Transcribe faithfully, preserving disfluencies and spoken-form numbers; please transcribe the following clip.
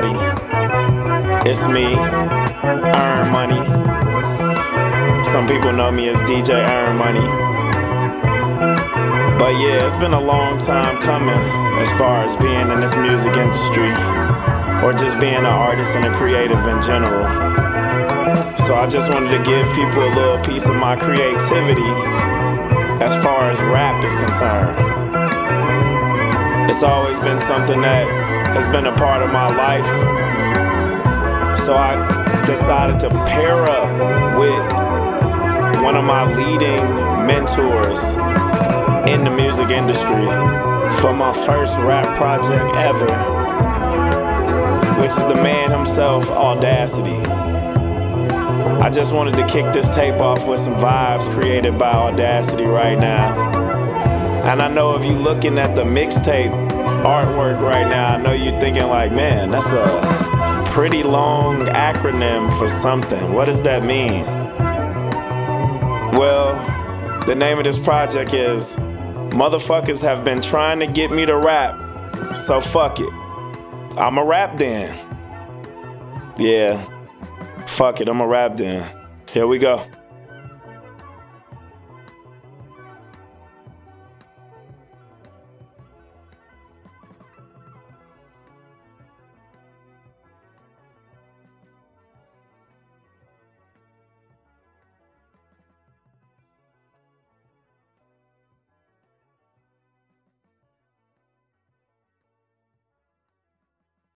Money. It's me, Earn Money. Some people know me as D J Earn Money. But yeah, it's been a long time coming as far as being in this music industry, or just being an artist and a creative in general. So I just wanted to give people a little piece of my creativity as far as rap is concerned. It's always been something that has been a part of my life. So I decided to pair up with one of my leading mentors in the music industry for my first rap project ever, which is the man himself, Audacity. I just wanted to kick this tape off with some vibes created by Audacity right now. And I know if you're looking at the mixtape artwork right now, I know you're thinking like, man, that's a pretty long acronym for something. What does that mean? Well, the name of this project is Motherfuckers Have Been Trying to Get Me to Rap, So Fuck It. I'ma rap then. Yeah, fuck it, I'ma rap then. Here we go.